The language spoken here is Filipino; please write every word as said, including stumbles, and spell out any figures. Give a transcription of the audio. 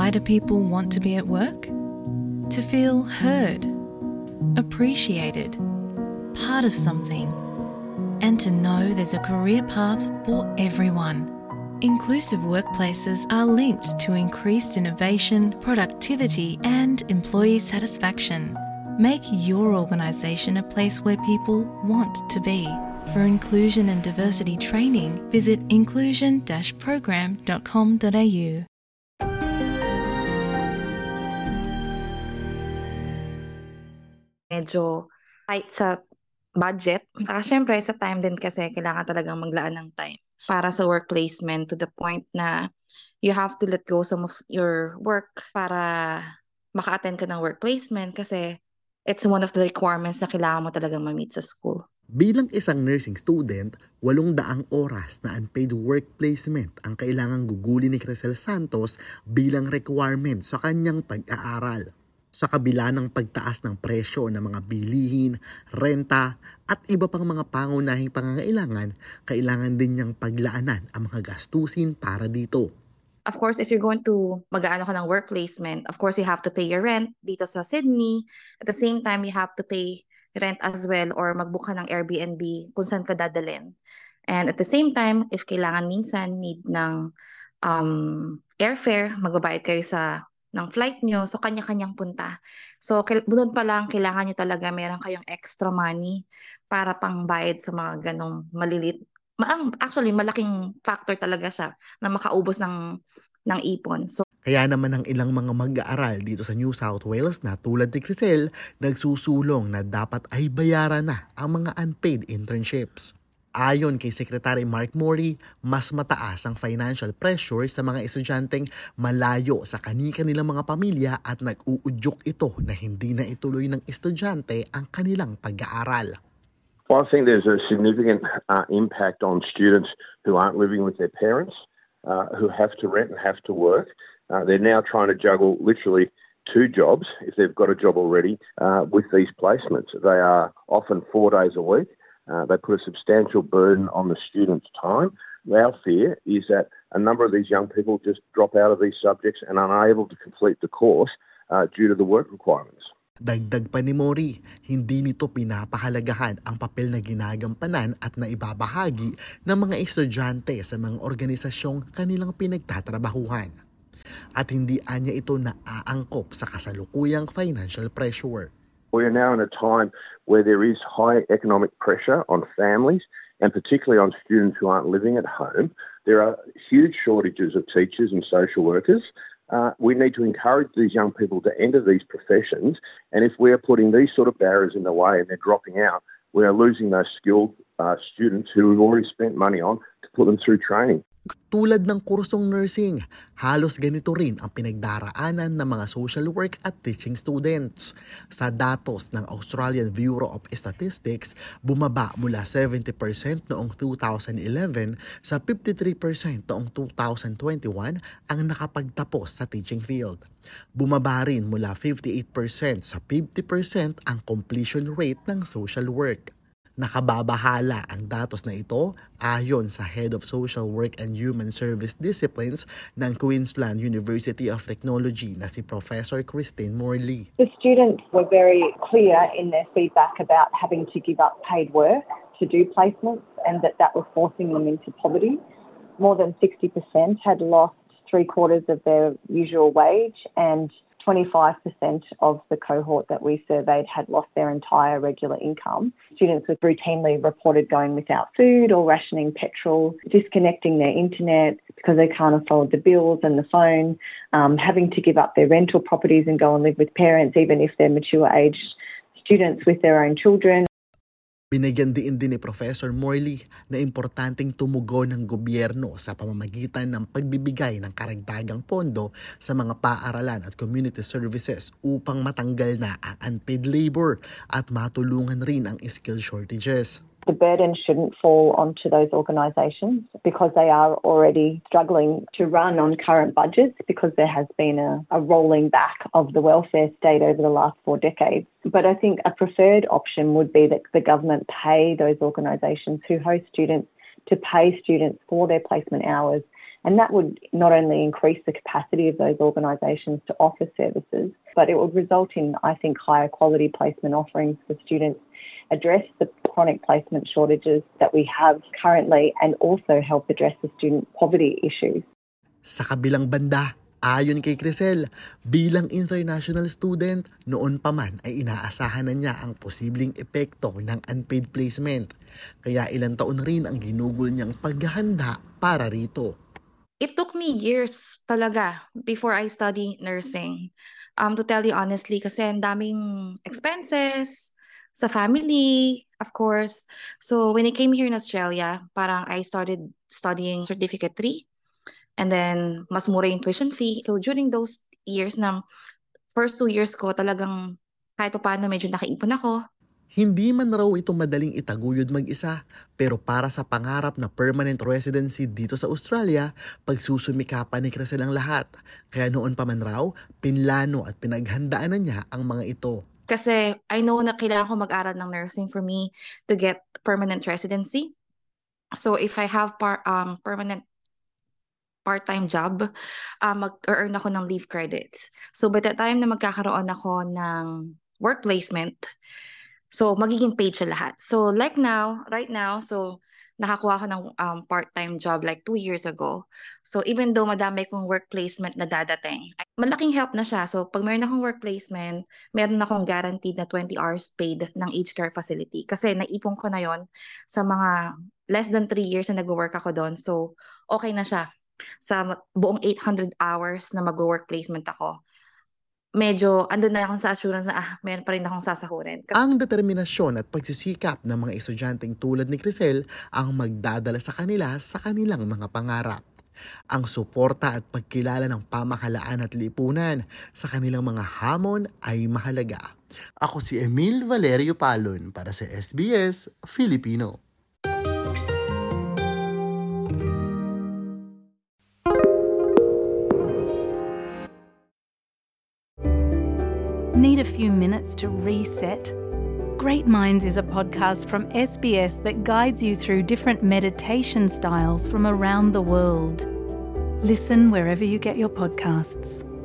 Why do people want to be at work? To feel heard, appreciated, part of something, and to know there's a career path for everyone. Inclusive workplaces are linked to increased innovation, productivity, and employee satisfaction. Make your organisation a place where people want to be. For inclusion and diversity training, visit inclusion dash program dot com dot a u. Medyo tight sa budget. Saka syempre sa time din kasi kailangan talagang maglaan ng time para sa work placement to the point na you have to let go some of your work para maka-attend ka ng work placement kasi it's one of the requirements na kailangan mo talagang ma-meet sa school. Bilang isang nursing student, walong daang oras na unpaid work placement ang kailangang gugulin ni Crisel Santos bilang requirement sa kanyang pag-aaral. Sa kabila ng pagtaas ng presyo ng mga bilihin, renta, at iba pang mga pangunahing pangangailangan, kailangan din niyang paglaanan ang mga gastusin para dito. Of course, if you're going to mag-aano ka ng work placement, of course, you have to pay your rent dito sa Sydney. At the same time, you have to pay rent as well or mag-book ka ng Airbnb kung saan ka dadalhin. And at the same time, if kailangan minsan need ng um, airfare, magbabayad kayo sa ng flight nyo, so kanya-kanyang punta. So, doon pa lang, kailangan nyo talaga meron kayong extra money para pang bayad sa mga ganong malilit. Actually, malaking factor talaga siya na makaubos ng, ng ipon. So, kaya naman ang ilang mga mag-aaral dito sa New South Wales na tulad ni Crisel, nagsusulong na dapat ay bayaran na ang mga unpaid internships. Ayon kay Secretary Mark Morey, mas mataas ang financial pressure sa mga estudyanteng malayo sa kani-kanilang mga pamilya at nag-uudyok ito na hindi na ituloy ng estudyante ang kanilang pag-aaral. Well, I think there's a significant uh, impact on students who aren't living with their parents, uh, who have to rent and have to work. Uh, they're now trying to juggle literally two jobs, if they've got a job already, uh, with these placements. They are often four days a week. Uh, they put a substantial burden on the students' time. Our fear is that a number of these young people just drop out of these subjects and are unable to complete the course uh, due to the work requirements. Dagdag pa ni Mori, hindi nito pinapahalagahan ang papel na ginagampanan at naibabahagi ng mga estudyante sa mga organisasyong kanilang pinagtatrabahuhan. At hindi anya ito naaangkop sa kasalukuyang financial pressure. We are now in a time where there is high economic pressure on families and particularly on students who aren't living at home. There are huge shortages of teachers and social workers. Uh, we need to encourage these young people to enter these professions, and if we are putting these sort of barriers in the way and they're dropping out, we are losing those skilled uh, students who we've already spent money on to put them through training. Tulad ng kursong nursing, halos ganito rin ang pinagdaraanan ng mga social work at teaching students. Sa datos ng Australian Bureau of Statistics, bumaba mula seventy percent noong two thousand eleven sa fifty-three percent noong two thousand twenty-one ang nakapagtapos sa teaching field. Bumaba rin mula fifty-eight percent sa fifty percent ang completion rate ng social work. Nakababahala ang datos na ito ayon sa Head of Social Work and Human Service Disciplines ng Queensland University of Technology na si Professor Christine Morley. The students were very clear in their feedback about having to give up paid work to do placements and that that was forcing them into poverty. More than sixty percent had lost three quarters of their usual wage and twenty-five percent of the cohort that we surveyed had lost their entire regular income. Students were routinely reported going without food or rationing petrol, disconnecting their internet because they can't afford the bills and the phone, um, having to give up their rental properties and go and live with parents even if they're mature-aged students with their own children. Binigyan din din ni Professor Morley na importanteng tumugon ng gobyerno sa pamamagitan ng pagbibigay ng karagdagang pondo sa mga paaralan at community services upang matanggal na ang unpaid labor at matulungan rin ang skill shortages. The burden shouldn't fall onto those organisations because they are already struggling to run on current budgets because there has been a, a rolling back of the welfare state over the last four decades. But I think a preferred option would be that the government pay those organisations who host students to pay students for their placement hours. And that would not only increase the capacity of those organisations to offer services, but it would result in, I think, higher quality placement offerings for students, address the chronic placement shortages that we have currently, and also help address the student poverty issues. Sa kabilang banda, ayon kay Crisel, bilang international student, noon pa man ay inaasahan na niya ang posibleng epekto ng unpaid placement. Kaya ilang taon rin ang ginugol niyang paghahanda para rito. It took me years talaga before I studied nursing. Um, to tell you honestly, kasi ang daming expenses sa family, of course. So when I came here in Australia, parang I started studying Certificate three. And then, mas mura yung tuition fee. So, during those years, na first two years ko, talagang kahit pa paano medyo nakaipon ako. Hindi man raw ito madaling itaguyod mag-isa, pero para sa pangarap na permanent residency dito sa Australia, pagsusumikapan ni Crisel ang lahat. Kaya noon pa man raw, pinlano at pinaghandaan na niya ang mga ito. Kasi I know na kailangan ko mag-aral ng nursing for me to get permanent residency. So, if I have par- um, permanent part-time job, uh, mag-earn ako ng leave credits. So by the time na magkakaroon ako ng work placement, so magiging paid siya lahat. So like now, right now, so nakakuha ko ng um, part-time job like two years ago. So even though madami kong work placement na dadating, malaking help na siya. So pag meron akong work placement, meron akong guaranteed na twenty hours paid ng aged care facility. Kasi naipon ko na yon sa mga less than three years na nag-work ako doon. So okay na siya. Sa buong eight hundred hours na mag-work placement ako, medyo andun na akong sa assurance na ah, meron pa rin akong sasahurin. Ang determinasyon at pagsisikap ng mga estudyanteng tulad ni Crisel ang magdadala sa kanila sa kanilang mga pangarap. Ang suporta at pagkilala ng pamahalaan at lipunan sa kanilang mga hamon ay mahalaga. Ako si Emil Valerio Palon para sa S B S Filipino. Need a few minutes to reset? Great Minds is a podcast from S B S that guides you through different meditation styles from around the world. Listen wherever you get your podcasts.